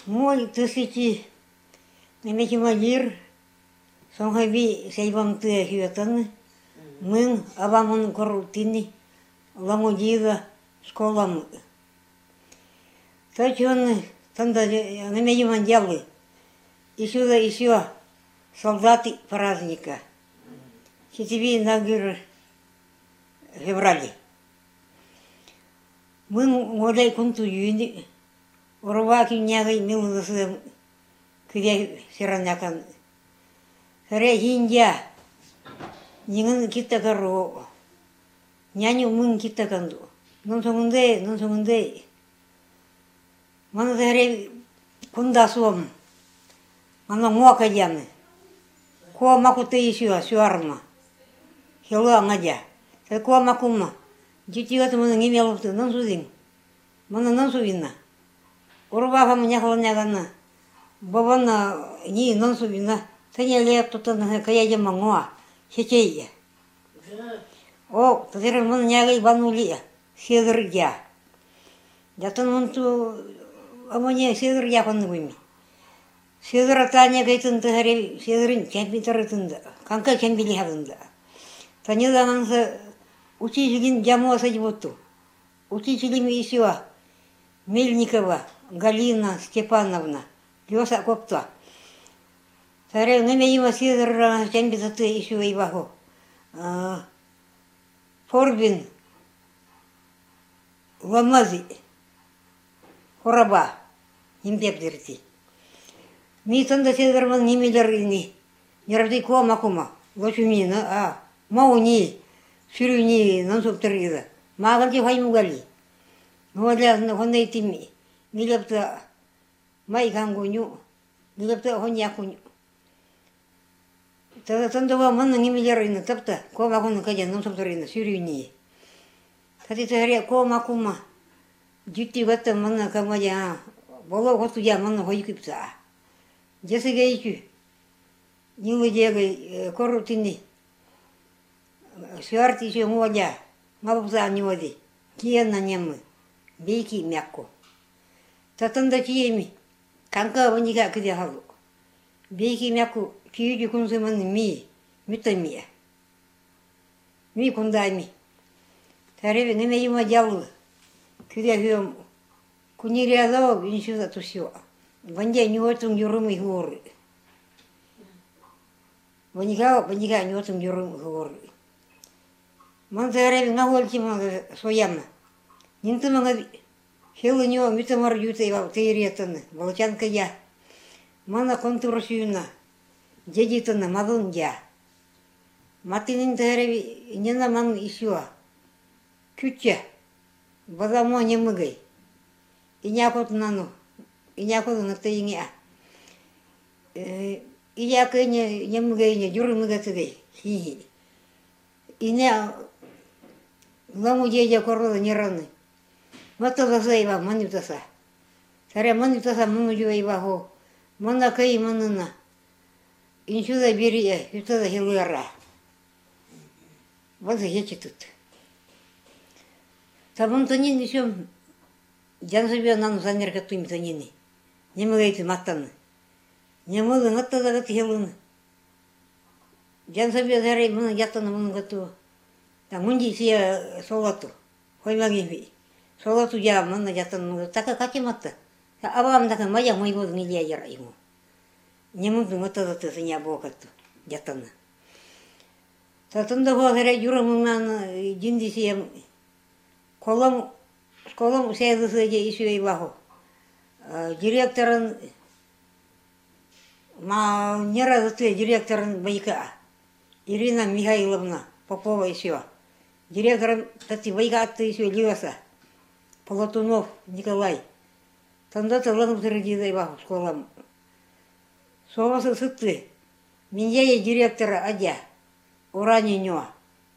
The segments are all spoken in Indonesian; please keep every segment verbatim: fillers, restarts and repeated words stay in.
Мой тысячи немечимадир, сонхаби сейбам тыя хиотаны, мын абамын корутини, ламудига школам. Тачон танда немечимандялы, еще да еще солдаты праздника. Сетеви нагир феврале. Мын модай кунту юни, урваки нягай милнасы кыдя сиранякан. Харе хиндя, ниңын киттакару, няню мын киттаканду. Нон соңындай, нон соңындай. Мана харе кундасуам, мана муака дяны. Куа макута ишуа, сюарма. Хелуа ngajah. Saya kuah makuma. Jadi waktu mana ngimel waktu non suding. Mana non sudina. Orang apa menyakal nyakana. Bawa na ni non sudina. Saya lihat tu tu nak kaya je mangua. Secaya. Oh, tu kira mana nyagai banuli ya. Seger ya. Jatuh nanti amanya seger ya kan begini. Seger tanya kaya tu tu hari segerin champion tertentu. Kangkal champion lihat tu. Tanya dengan se учитель jamu saja betul. Учителями еще Мельникова Галина Степановна, Лёса Копта. Saya ngemei masih orang champion satu isu ibaho. Forbin Lamazi Horaba impiap dirti. Mi tanda sedar man ngimilar ini. Nyarati ko makuma. Lochumi na ah. Mau ni, suruh ni nonstop terida. Makan je faham gali. Nuaja honda itimi. Nilap ta mai kangunyu. Nilap ta honya kunyu. Tada tanda wa mana ngimilar ina tapta. Ko makun kaja nonstop terida suruh ni. Tadi tahari ko makuma. Juti gata mana kamaja. Bolo hotu ja mana hoyukipsa. Jasa gaiku. Ningu jaga korutini. Сюарти еще модя, мабуза не води, кия на нем, бейки мягко. Татанда киями, канка ваника киде халу. Бейки мягко, киюди кунсуман ми, митамия. Ми кундами. Тареве неме има дялу, киде хюм, кунирядо, иншуза тусио. Вандя не отум юрумы хворы. Ваника, ваника не отум юрумы хворы. Мантареви нахольки мага свояма. Нинты мага хелы него митамар юта ива тейриятаны. Волчанка я. Мана контурсюна. Дедитаны мадун я. Матинин тареви нина ман исюа. Кюча. Бадамо не мыгай. И някот нану. И някот на тейня. И яка не не мыгай не дюры мыга тыгай. Хи-хи. И не ламу дедя корода не равны. Вот это заева манитаса. Саря манитаса ману юева го. Мана кай манана. Иншуда бери, юта хилуяра. Вот зачем тут. Табун танин еще жан себе нану занерка туим танини. Не могайты маттаны. Не могу натта да хилуны. Жан себе сарай мана яттаны ману гату. Та мунди сия солату, хоймагими. Солату я манна жаттан така катиматта. Та абам така мая моего нилия яра ему. Не мунду мата да синя бокату жаттана. Та танда го хера юра мунан жинди сия колом колом сейду сеje isu ibаho. Директорын ма нера зате директорын байка. Ирина Михайловна Попова еще. Директором, кстати, Вайгатта еще Льваса, Полотунов Николай. Тандата лангу среди в школам. Соваса сыты. Меня и директора Адя. Уранинё.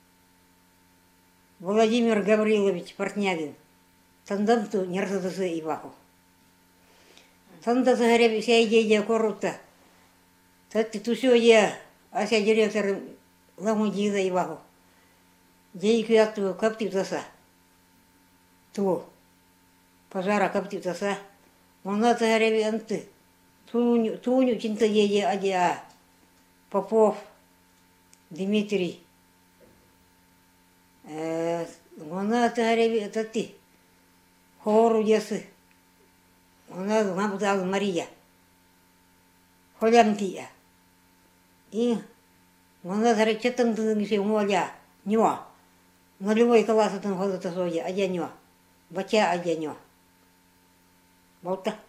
Владимир Гаврилович Портнягин. Танданту нерзадасы Иваху. Тандата гареби вся идея коррупта. Тати тусё я, ася директор ламудида Иваху. Дейку акту каптив таса. Ту. Пожара каптив таса. Она тареви анты. Туню, туню чинта еje адя. Попов Дмитрий. Она тареви тати. Хору ясы. Она гамбудал Мария. Холянтия. И она таре четан тынги умоля. Ньо. Нулевой класс там ходит соя, адя ньо. Бача адя ньо. Болта.